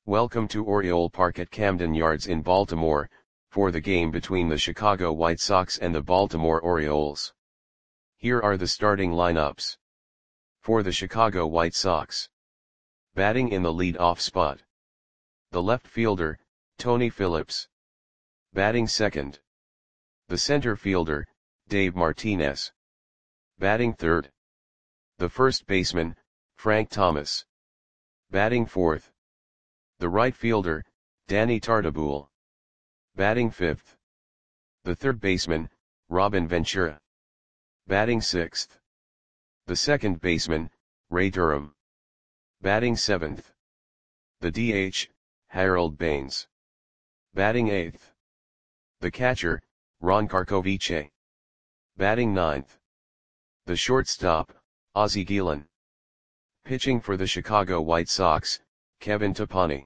Welcome to Oriole Park at Camden Yards in Baltimore, for the game between the Chicago White Sox and the Baltimore Orioles. Here are the starting lineups. For the Chicago White Sox. Batting in the lead-off spot. The left fielder, Tony Phillips. Batting second. The center fielder, Dave Martinez. Batting third. The first baseman, Frank Thomas. Batting fourth. The right fielder, Danny Tartabull. Batting fifth. The third baseman, Robin Ventura. Batting sixth. The second baseman, Ray Durham. Batting seventh. The DH, Harold Baines. Batting eighth. The catcher, Ron Karkovice. Batting ninth. The shortstop, Ozzie Guillen. Pitching for the Chicago White Sox, Kevin Topani.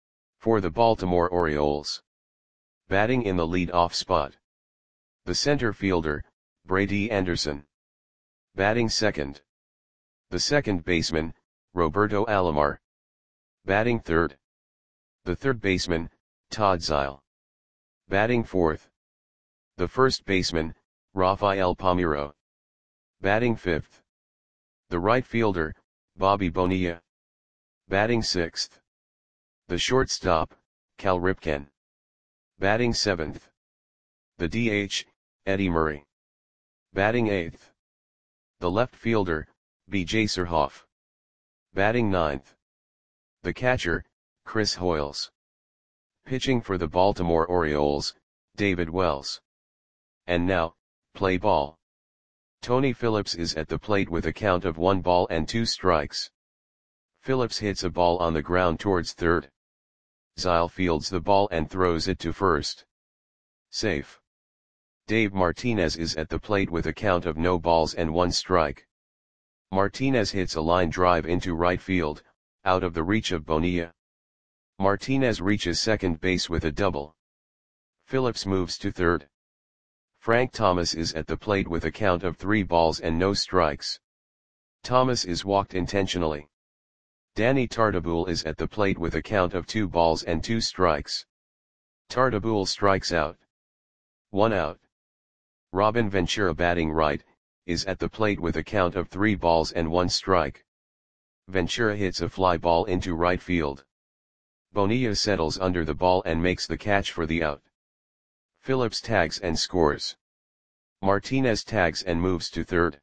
For the Baltimore Orioles. Batting in the lead-off spot. The center fielder, Brady Anderson. Batting second. The second baseman, Roberto Alomar. Batting third. The third baseman, Todd Zeile. Batting fourth. The first baseman, Rafael Palmeiro. Batting fifth. The right fielder, Bobby Bonilla. Batting sixth. The shortstop, Cal Ripken. Batting seventh. The DH, Eddie Murray. Batting eighth. The left fielder, B.J. Surhoff. Batting ninth. The catcher, Chris Hoiles. Pitching for the Baltimore Orioles, David Wells. And now, play ball. Tony Phillips is at the plate with a count of 1 ball and 2 strikes. Phillips hits a ball on the ground towards third. Zeile fields the ball and throws it to first. Safe. Dave Martinez is at the plate with a count of no balls and 1 strike. Martinez hits a line drive into right field, out of the reach of Bonilla. Martinez reaches second base with a double. Phillips moves to third. Frank Thomas is at the plate with a count of 3 balls and no strikes. Thomas is walked intentionally. Danny Tartabull is at the plate with a count of 2 balls and 2 strikes. Tartabull strikes out. 1 out. Robin Ventura, batting right, is at the plate with a count of 3 balls and 1 strike. Ventura hits a fly ball into right field. Bonilla settles under the ball and makes the catch for the out. Phillips tags and scores. Martinez tags and moves to third.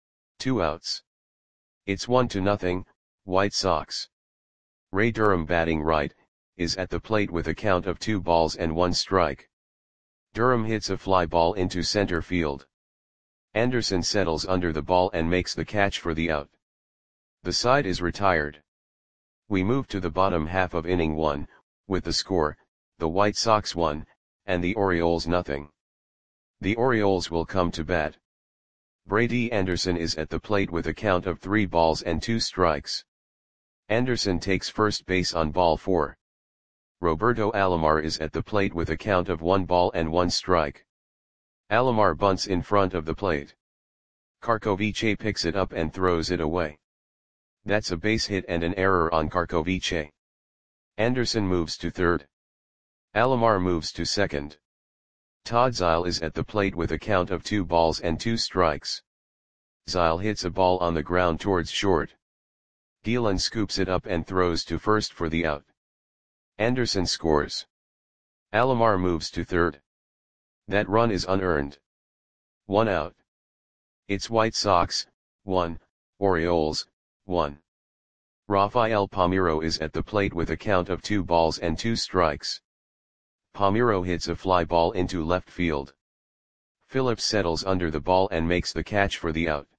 2 outs. It's 1-0, White Sox. Ray Durham, batting right, is at the plate with a count of 2 balls and 1 strike. Durham hits a fly ball into center field. Anderson settles under the ball and makes the catch for the out. The side is retired. We move to the bottom half of inning 1, with the score, the White Sox 1, and the Orioles 0. The Orioles will come to bat. Brady Anderson is at the plate with a count of 3 balls and 2 strikes. Anderson takes first base on ball 4. Roberto Alomar is at the plate with a count of 1 ball and 1 strike. Alomar bunts in front of the plate. Karkovice picks it up and throws it away. That's a base hit and an error on Karkovice. Anderson moves to third. Alomar moves to second. Todd Zeile is at the plate with a count of 2 balls and 2 strikes. Zeile hits a ball on the ground towards short. Guillen scoops it up and throws to first for the out. Anderson scores. Alomar moves to third. That run is unearned. 1 out. It's White Sox 1, Orioles 1. Rafael Palmeiro is at the plate with a count of 2 balls and 2 strikes. Palmeiro hits a fly ball into left field. Phillips settles under the ball and makes the catch for the out.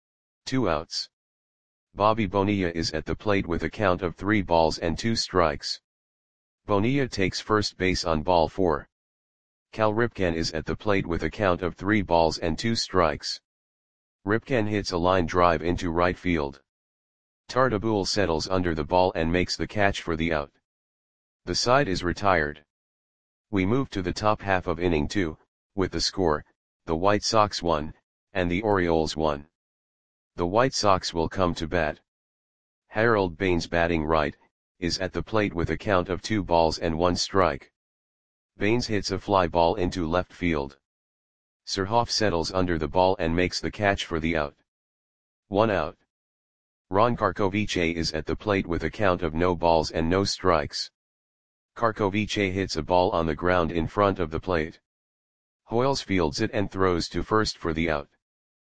2 outs. Bobby Bonilla is at the plate with a count of 3 balls and 2 strikes. Bonilla takes first base on ball 4. Cal Ripken is at the plate with a count of 3 balls and 2 strikes. Ripken hits a line drive into right field. Tartabull settles under the ball and makes the catch for the out. The side is retired. We move to the top half of inning 2, with the score, the White Sox 1, and the Orioles 1. The White Sox will come to bat. Harold Baines, batting right, is at the plate with a count of 2 balls and 1 strike. Baines hits a fly ball into left field. Surhoff settles under the ball and makes the catch for the out. 1 out. Ron Karkovice is at the plate with a count of no balls and no strikes. Karkovice hits a ball on the ground in front of the plate. Hoyles fields it and throws to first for the out.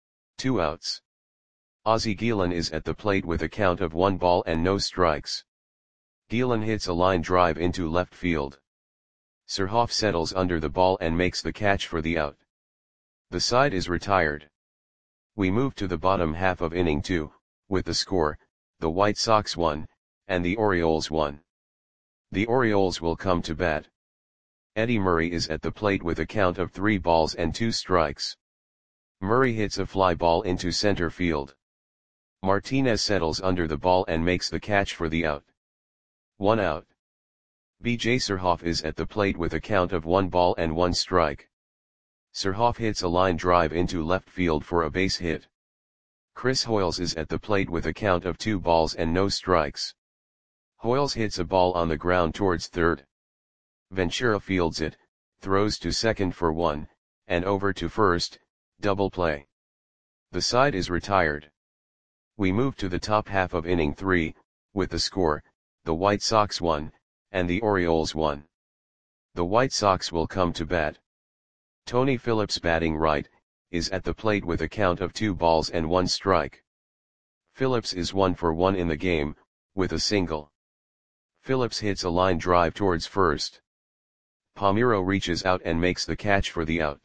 2 outs. Ozzie Guillen is at the plate with a count of 1 ball and no strikes. Guillen hits a line drive into left field. Surhoff settles under the ball and makes the catch for the out. The side is retired. We move to the bottom half of inning 2, with the score, the White Sox 1, and the Orioles 1. The Orioles will come to bat. Eddie Murray is at the plate with a count of 3 balls and 2 strikes. Murray hits a fly ball into center field. Martinez settles under the ball and makes the catch for the out. 1 out. B.J. Surhoff is at the plate with a count of 1 ball and 1 strike. Surhoff hits a line drive into left field for a base hit. Chris Hoyles is at the plate with a count of 2 balls and no strikes. Hoyles hits a ball on the ground towards third. Ventura fields it, throws to second for 1, and over to first, double play. The side is retired. We move to the top half of inning 3, with the score, the White Sox 1, and the Orioles 1. The White Sox will come to bat. Tony Phillips, batting right, is at the plate with a count of 2 balls and 1 strike. Phillips is 1 for 1 in the game, with a single. Phillips hits a line drive towards first. Palmeiro reaches out and makes the catch for the out.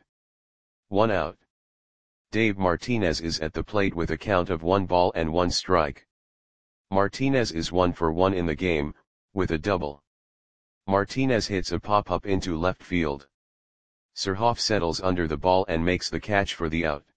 1 out. Dave Martinez is at the plate with a count of 1 ball and 1 strike. Martinez is 1 for 1 in the game, with a double. Martinez hits a pop-up into left field. Surhoff settles under the ball and makes the catch for the out.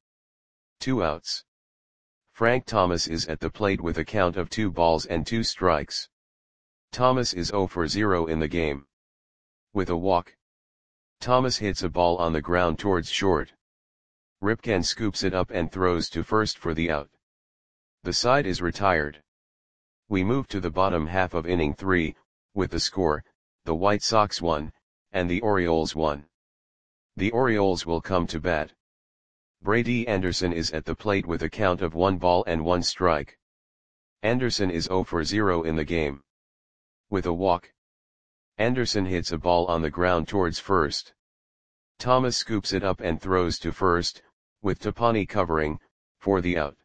2 outs. Frank Thomas is at the plate with a count of 2 balls and 2 strikes. Thomas is 0 for 0 in the game. With a walk. Thomas hits a ball on the ground towards short. Ripken scoops it up and throws to first for the out. The side is retired. We move to the bottom half of inning 3, with the score, the White Sox 1, and the Orioles 1. The Orioles will come to bat. Brady Anderson is at the plate with a count of 1 ball and 1 strike. Anderson is 0 for 0 in the game. With a walk. Anderson hits a ball on the ground towards first. Thomas scoops it up and throws to first, with Tapani covering, for the out.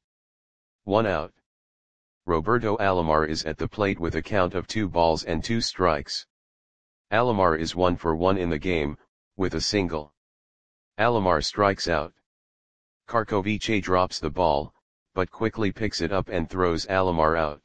1 out. Roberto Alomar is at the plate with a count of 2 balls and 2 strikes. Alomar is 1 for 1 in the game, with a single. Alomar strikes out. Karkovice drops the ball, but quickly picks it up and throws Alomar out.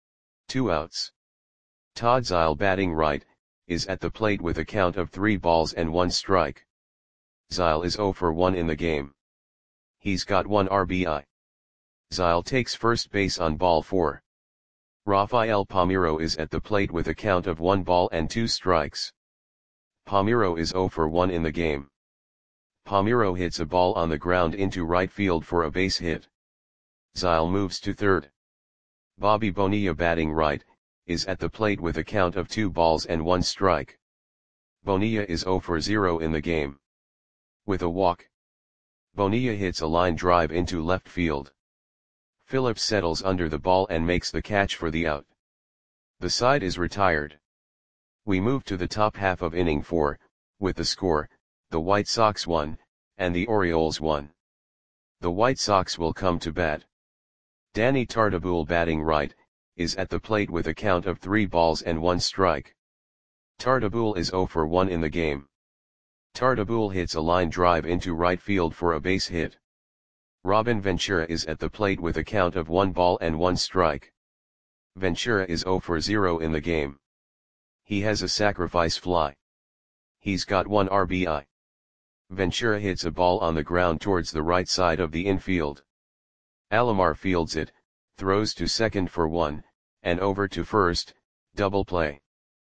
2 outs. Todd Zeile, batting right, is at the plate with a count of 3 balls and 1 strike. Zeile is 0 for 1 in the game. He's got 1 RBI. Zeile takes first base on ball 4. Rafael Palmeiro is at the plate with a count of 1 ball and 2 strikes. Palmeiro is 0 for 1 in the game. Palmeiro hits a ball on the ground into right field for a base hit. Zeile moves to third. Bobby Bonilla, batting right, is at the plate with a count of 2 balls and 1 strike. Bonilla is 0 for 0 in the game. With a walk. Bonilla hits a line drive into left field. Phillips settles under the ball and makes the catch for the out. The side is retired. We move to the top half of inning 4, with the score, the White Sox 1, and the Orioles 1. The White Sox will come to bat. Danny Tartabull, batting right, is at the plate with a count of 3 balls and 1 strike. Tartabull is 0 for 1 in the game. Tartabull hits a line drive into right field for a base hit. Robin Ventura is at the plate with a count of 1 ball and 1 strike. Ventura is 0 for 0 in the game. He has a sacrifice fly. He's got 1 RBI. Ventura hits a ball on the ground towards the right side of the infield. Alomar fields it, throws to second for 1, and over to first, double play.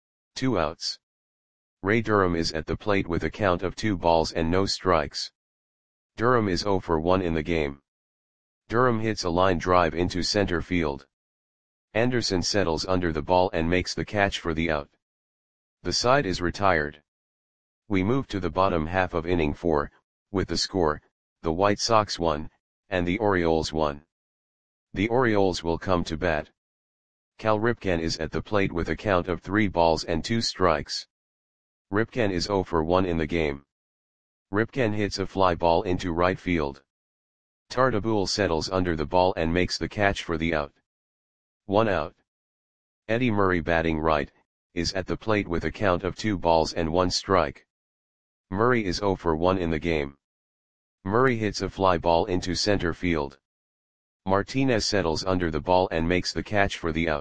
2 outs. Ray Durham is at the plate with a count of 2 balls and no strikes. Durham is 0 for 1 in the game. Durham hits a line drive into center field. Anderson settles under the ball and makes the catch for the out. The side is retired. We move to the bottom half of inning 4, with the score, the White Sox 1, and the Orioles 1. The Orioles will come to bat. Cal Ripken is at the plate with a count of 3 balls and 2 strikes. Ripken is 0 for 1 in the game. Ripken hits a fly ball into right field. Tartabull settles under the ball and makes the catch for the out. 1 out. Eddie Murray, batting right, is at the plate with a count of 2 balls and 1 strike. Murray is 0 for 1 in the game. Murray hits a fly ball into center field. Martinez settles under the ball and makes the catch for the out.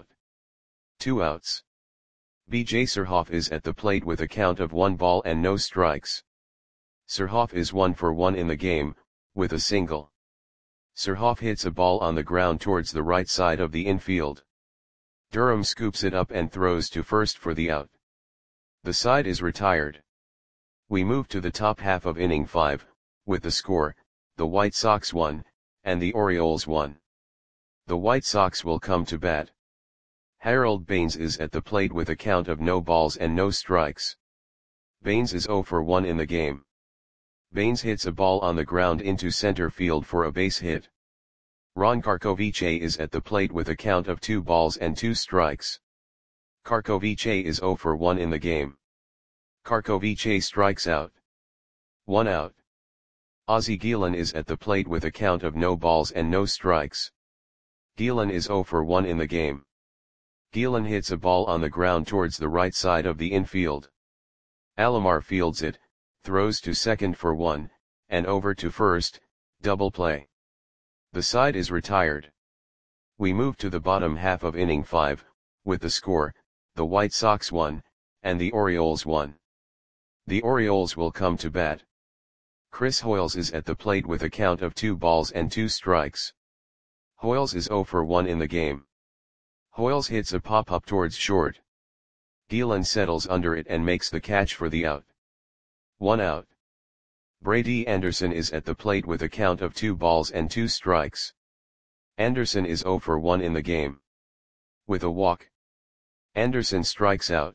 2 outs. B.J. Surhoff is at the plate with a count of 1 ball and no strikes. Surhoff is 1 for 1 in the game, with a single. Surhoff hits a ball on the ground towards the right side of the infield. Durham scoops it up and throws to first for the out. The side is retired. We move to the top half of inning 5, with the score, the White Sox 1, and the Orioles 1. The White Sox will come to bat. Harold Baines is at the plate with a count of no balls and no strikes. Baines is 0 for 1 in the game. Baines hits a ball on the ground into center field for a base hit. Ron Karkovice is at the plate with a count of 2 balls and 2 strikes. Karkovice is 0 for 1 in the game. Karkovice strikes out. 1 out. Ozzie Guillen is at the plate with a count of no balls and no strikes. Guillen is 0 for 1 in the game. Guillen hits a ball on the ground towards the right side of the infield. Alomar fields it, throws to second for 1, and over to first, double play. The side is retired. We move to the bottom half of inning 5, with the score, the White Sox 1, and the Orioles 1. The Orioles will come to bat. Chris Hoiles is at the plate with a count of 2 balls and 2 strikes. Hoiles is 0 for 1 in the game. Hoiles hits a pop-up towards short. Guillen settles under it and makes the catch for the out. 1 out. Brady Anderson is at the plate with a count of 2 balls and 2 strikes. Anderson is 0 for 1 in the game. With a walk, Anderson strikes out.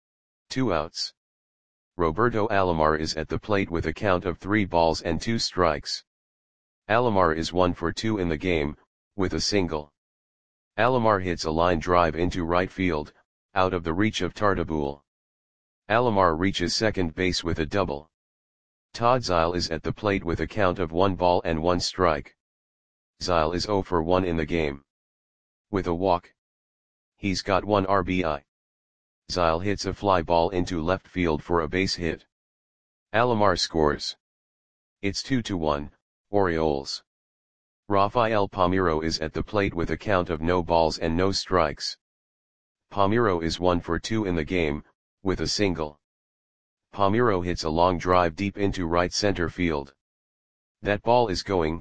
2 outs. Roberto Alomar is at the plate with a count of 3 balls and 2 strikes. Alomar is 1 for 2 in the game, with a single. Alomar hits a line drive into right field, out of the reach of Tartabull. Alomar reaches second base with a double. Todd Zeile is at the plate with a count of 1 ball and 1 strike. Zeile is 0 for 1 in the game. With a walk, he's got 1 RBI. Zeile hits a fly ball into left field for a base hit. Alomar scores. It's 2-1, Orioles. Rafael Palmeiro is at the plate with a count of no balls and no strikes. Palmeiro is 1 for 2 in the game, with a single. Palmeiro hits a long drive deep into right center field. That ball is gone.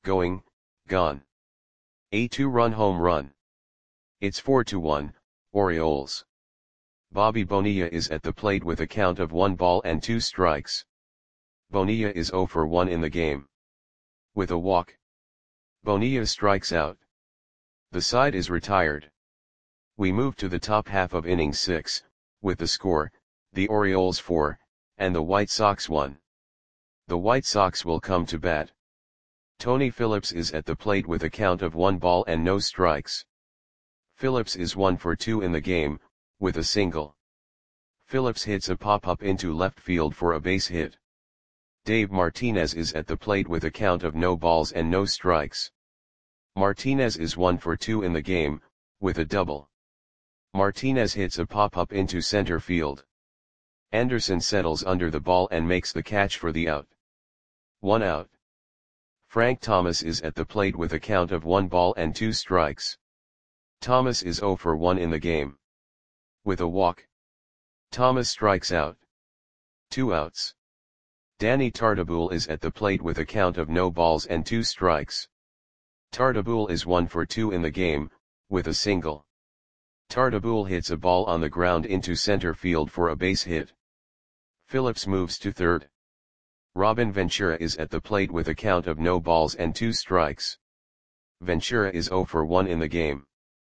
A 2-run home run. It's 4-1, Orioles. Bobby Bonilla is at the plate with a count of 1 ball and 2 strikes. Bonilla is 0 for 1 in the game. With a walk, Bonilla strikes out. The side is retired. We move to the top half of inning 6, with the score, the Orioles 4, and the White Sox 1. The White Sox will come to bat. Tony Phillips is at the plate with a count of 1 ball and no strikes. Phillips is 1 for 2 in the game, with a single. Phillips hits a pop-up into left field for a base hit. Dave Martinez is at the plate with a count of no balls and no strikes. Martinez is 1 for 2 in the game, with a double. Martinez hits a pop-up into center field. Anderson settles under the ball and makes the catch for the out. 1 out. Frank Thomas is at the plate with a count of 1 ball and 2 strikes. Thomas is 0 for 1 in the game. With a walk, Thomas strikes out. 2 outs. Danny Tartabull is at the plate with a count of no balls and 2 strikes. Tartabull is 1 for 2 in the game, with a single. Tartabull hits a ball on the ground into center field for a base hit. Phillips moves to third. Robin Ventura is at the plate with a count of no balls and 2 strikes. Ventura is 0 for 1 in the game.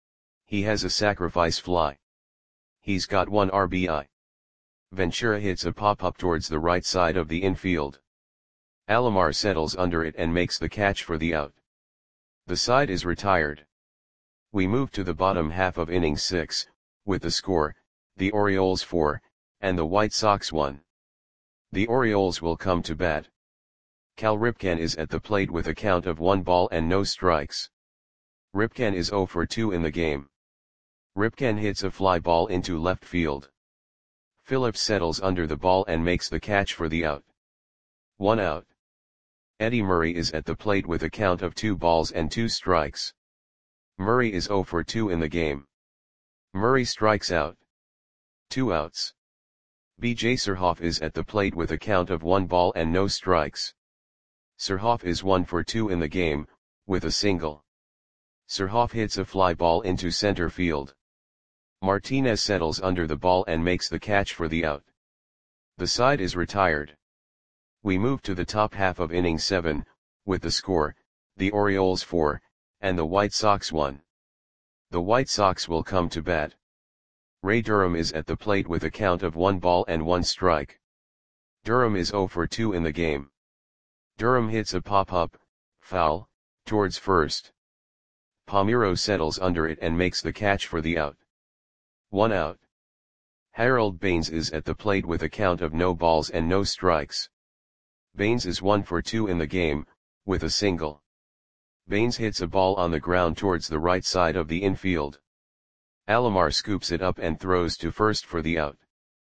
He has a sacrifice fly. He's got 1 RBI. Ventura hits a pop-up towards the right side of the infield. Alomar settles under it and makes the catch for the out. The side is retired. We move to the bottom half of inning 6, with the score, the Orioles 4, and the White Sox 1. The Orioles will come to bat. Cal Ripken is at the plate with a count of 1 ball and no strikes. Ripken is 0 for 2 in the game. Ripken hits a fly ball into left field. Phillips settles under the ball and makes the catch for the out. 1 out. Eddie Murray is at the plate with a count of 2 balls and 2 strikes. Murray is 0 for 2 in the game. Murray strikes out. 2 outs. B.J. Surhoff is at the plate with a count of 1 ball and no strikes. Surhoff is 1 for 2 in the game, with a single. Surhoff hits a fly ball into center field. Martinez settles under the ball and makes the catch for the out. The side is retired. We move to the top half of inning 7, with the score, the Orioles 4, and the White Sox 1. The White Sox will come to bat. Ray Durham is at the plate with a count of 1 ball and 1 strike. Durham is 0 for 2 in the game. Durham hits a pop-up, foul, towards first. Palmeiro settles under it and makes the catch for the out. 1 out. Harold Baines is at the plate with a count of no balls and no strikes. Baines is 1 for 2 in the game, with a single. Baines hits a ball on the ground towards the right side of the infield. Alomar scoops it up and throws to first for the out.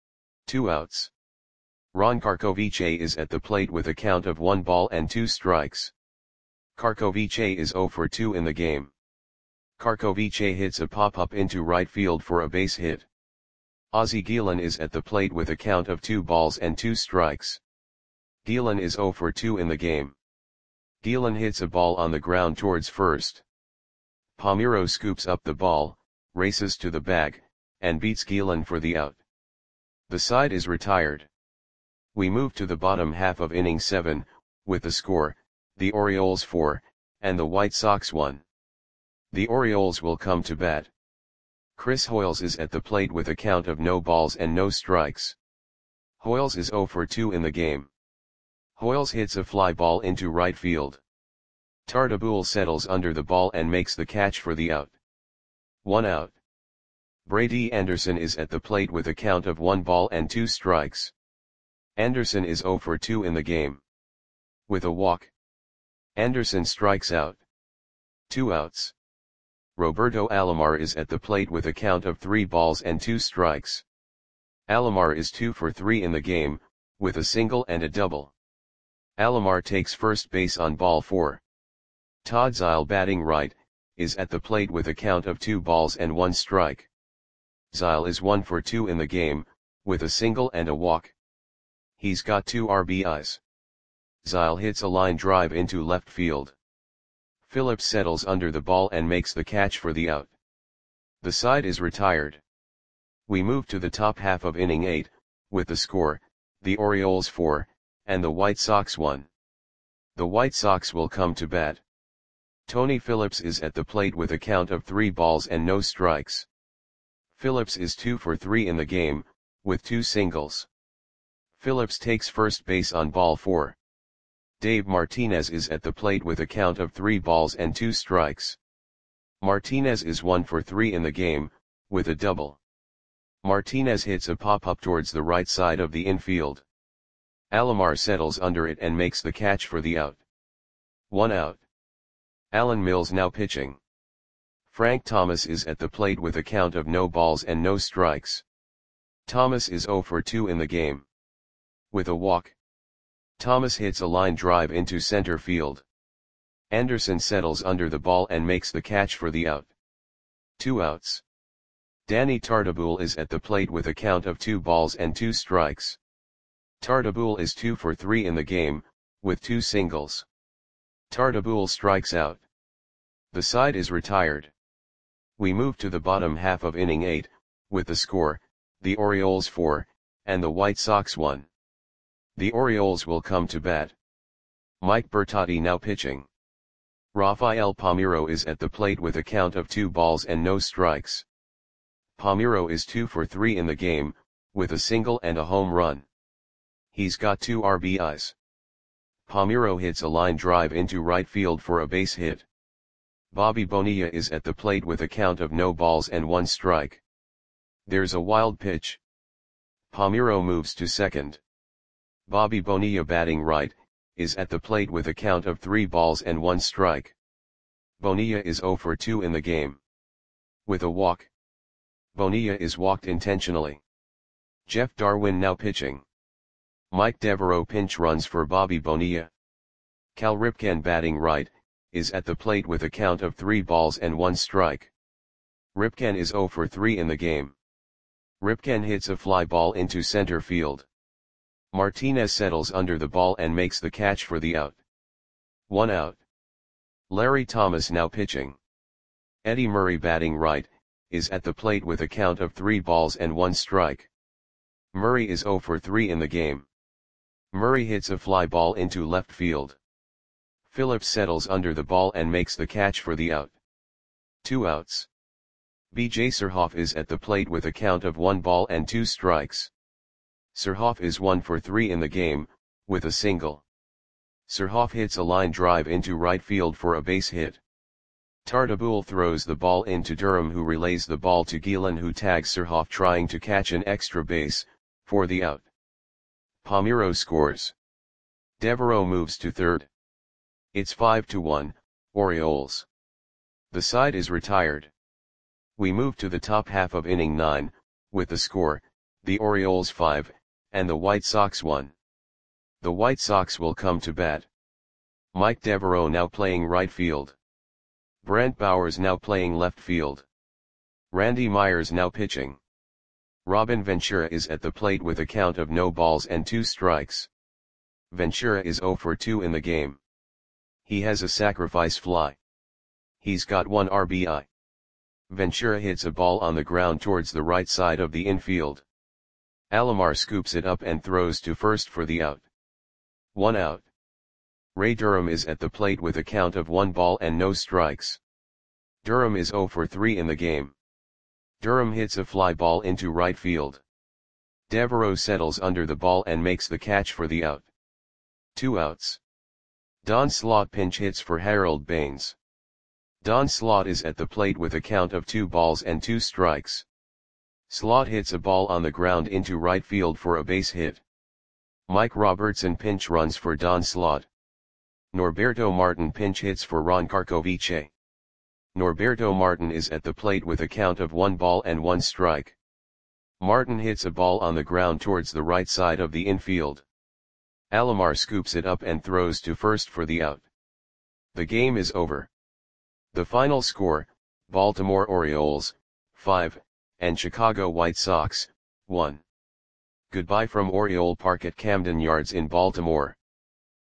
2 outs. Ron Karkovice is at the plate with a count of 1 ball and 2 strikes. Karkovice is 0 for 2 in the game. Karkovice hits a pop-up into right field for a base hit. Ozzie Guillen is at the plate with a count of 2 balls and 2 strikes. Guillen is 0 for 2 in the game. Guillen hits a ball on the ground towards first. Palmeiro scoops up the ball, races to the bag, and beats Guillen for the out. The side is retired. We move to the bottom half of inning 7, with the score, the Orioles 4, and the White Sox 1. The Orioles will come to bat. Chris Hoiles is at the plate with a count of no balls and no strikes. Hoiles is 0 for 2 in the game. Hoiles hits a fly ball into right field. Tartabull settles under the ball and makes the catch for the out. 1 out. Brady Anderson is at the plate with a count of 1 ball and 2 strikes. Anderson is 0 for 2 in the game. With a walk. Anderson strikes out. 2 outs. Roberto Alomar is at the plate with a count of 3 balls and 2 strikes. Alomar is 2 for 3 in the game, with a single and a double. Alomar takes first base on ball 4. Todd Zeile, batting right, is at the plate with a count of 2 balls and 1 strike. Zeile is 1 for 2 in the game, with a single and a walk. He's got 2 RBIs. Zeile hits a line drive into left field. Phillips settles under the ball and makes the catch for the out. The side is retired. We move to the top half of inning 8, with the score, the Orioles 4, and the White Sox 1. The White Sox will come to bat. Tony Phillips is at the plate with a count of 3 balls and no strikes. Phillips is 2 for 3 in the game, with 2 singles. Phillips takes first base on ball 4. Dave Martinez is at the plate with a count of 3 balls and 2 strikes. Martinez is 1 for 3 in the game, with a double. Martinez hits a pop-up towards the right side of the infield. Alomar settles under it and makes the catch for the out. 1 out. Alan Mills now pitching. Frank Thomas is at the plate with a count of no balls and no strikes. Thomas is 0 for 2 in the game. With a walk. Thomas hits a line drive into center field. Anderson settles under the ball and makes the catch for the out. 2 outs. Danny Tartabull is at the plate with a count of 2 balls and 2 strikes. Tartabull is 2 for 3 in the game, with 2 singles. Tartabull strikes out. The side is retired. We move to the bottom half of inning 8, with the score, the Orioles 4, and the White Sox 1. The Orioles will come to bat. Mike Bertotti now pitching. Rafael Palmeiro is at the plate with a count of 2 balls and no strikes. Palmeiro is 2 for 3 in the game, with a single and a home run. He's got 2 RBIs. Palmeiro hits a line drive into right field for a base hit. Bobby Bonilla is at the plate with a count of no balls and 1 strike. There's a wild pitch. Palmeiro moves to second. Bobby Bonilla, batting right, is at the plate with a count of 3 balls and 1 strike. Bonilla is 0 for 2 in the game. With a walk. Bonilla is walked intentionally. Jeff Darwin now pitching. Mike Devereaux pinch runs for Bobby Bonilla. Cal Ripken, batting right, is at the plate with a count of 3 balls and 1 strike. Ripken is 0 for 3 in the game. Ripken hits a fly ball into center field. Martinez settles under the ball and makes the catch for the out. 1 out. Larry Thomas now pitching. Eddie Murray, batting right, is at the plate with a count of 3 balls and 1 strike. Murray is 0 for 3 in the game. Murray hits a fly ball into left field. Phillips settles under the ball and makes the catch for the out. 2 outs. B.J. Surhoff is at the plate with a count of 1 ball and 2 strikes. Surhoff is 1 for 3 in the game, with a single. Surhoff hits a line drive into right field for a base hit. Tartabull throws the ball into Durham, who relays the ball to Gielan, who tags Surhoff trying to catch an extra base, for the out. Palmeiro scores. Devereaux moves to third. It's 5-1, Orioles. The side is retired. We move to the top half of inning 9, with the score, the Orioles 5, and the White Sox 1. The White Sox will come to bat. Mike Devereaux now playing right field. Brent Bowers now playing left field. Randy Myers now pitching. Robin Ventura is at the plate with a count of no balls and 2 strikes. Ventura is 0 for 2 in the game. He has a sacrifice fly. He's got 1 RBI. Ventura hits a ball on the ground towards the right side of the infield. Alomar scoops it up and throws to first for the out. 1 out. Ray Durham is at the plate with a count of 1 ball and no strikes. Durham is 0 for 3 in the game. Durham hits a fly ball into right field. Devereaux settles under the ball and makes the catch for the out. 2 outs. Don Slaught pinch hits for Harold Baines. Don Slaught is at the plate with a count of 2 balls and 2 strikes. Slaught hits a ball on the ground into right field for a base hit. Mike Robertson pinch runs for Don Slaught. Norberto Martin pinch hits for Ron Karkovice. Norberto Martin is at the plate with a count of 1 ball and 1 strike. Martin hits a ball on the ground towards the right side of the infield. Alomar scoops it up and throws to first for the out. The game is over. The final score, Baltimore Orioles, 5, and Chicago White Sox, 1. Goodbye from Oriole Park at Camden Yards in Baltimore.